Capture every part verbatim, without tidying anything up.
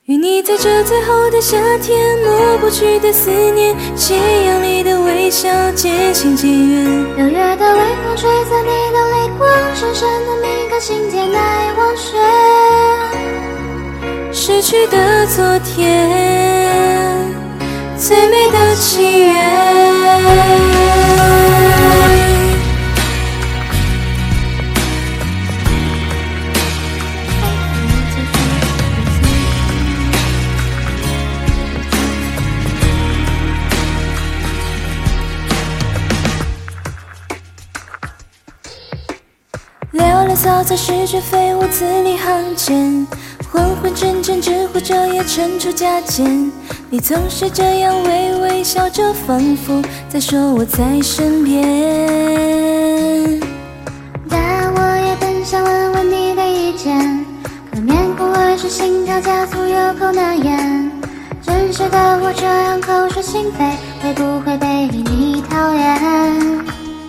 与你在这最后的夏天，抹不去的思念，夕阳里的微笑渐行渐远。 六月的微风吹散你的泪光，深深的铭刻心间难以忘却。 逝去的昨天，最美的契约。寥寥草草，诗句飞舞，字里行间，昏昏沉沉，只护着夜沉出加减。你总是这样微微笑着，仿佛在说我在身边。 但我也本想问问你的意见，可面红耳赤，心跳加速，有口难言。真实的我这样口是心非，会不会被你讨厌？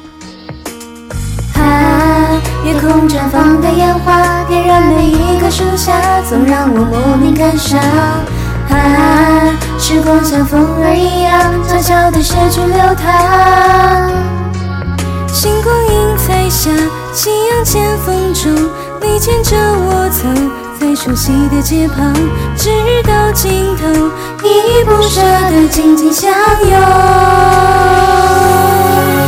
夜空绽放的烟花，点燃每一棵树下，总让我莫名感伤。啊，时光像风儿一样，悄悄地写出流淌。星光映彩下，夕阳渐风中，你牵着我走在熟悉的街旁，直到尽头，依依不舍地紧紧相拥。